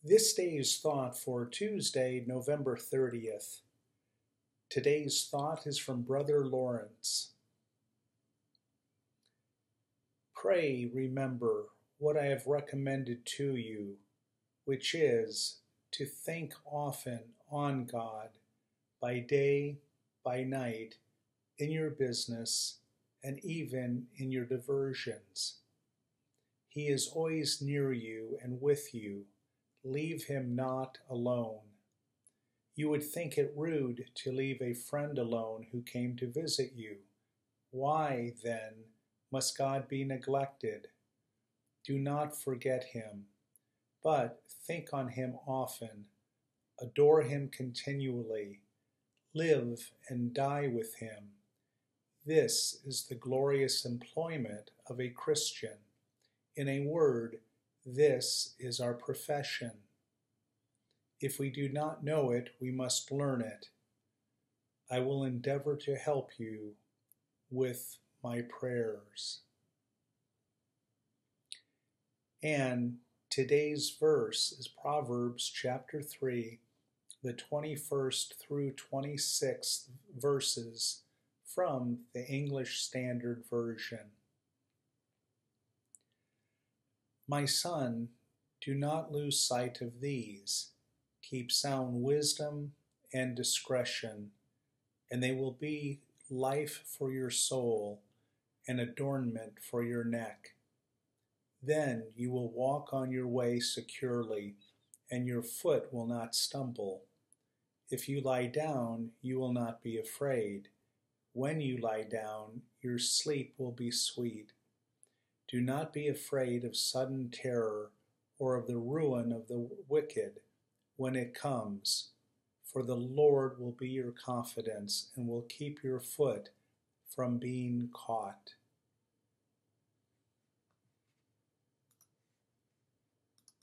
This day's thought for Tuesday, November 30th. Today's thought is from Brother Lawrence. Pray remember what I have recommended to you, which is to think often on God, by day, by night, in your business, and even in your diversions. He is always near you and with you. Leave him not alone. You would think it rude to leave a friend alone who came to visit you. Why, then, must God be neglected? Do not forget him, but think on him often. Adore him continually. Live and die with him. This is the glorious employment of a Christian. In a word, this is our profession. If we do not know it, we must learn it. I will endeavor to help you with my prayers. And today's verse is Proverbs chapter 3, the 21st through 26th verses from the English Standard Version. My son, do not lose sight of these. Keep sound wisdom and discretion, and they will be life for your soul and adornment for your neck. Then you will walk on your way securely, and your foot will not stumble. If you lie down, you will not be afraid. When you lie down, your sleep will be sweet. Do not be afraid of sudden terror or of the ruin of the wicked when it comes, for the Lord will be your confidence and will keep your foot from being caught.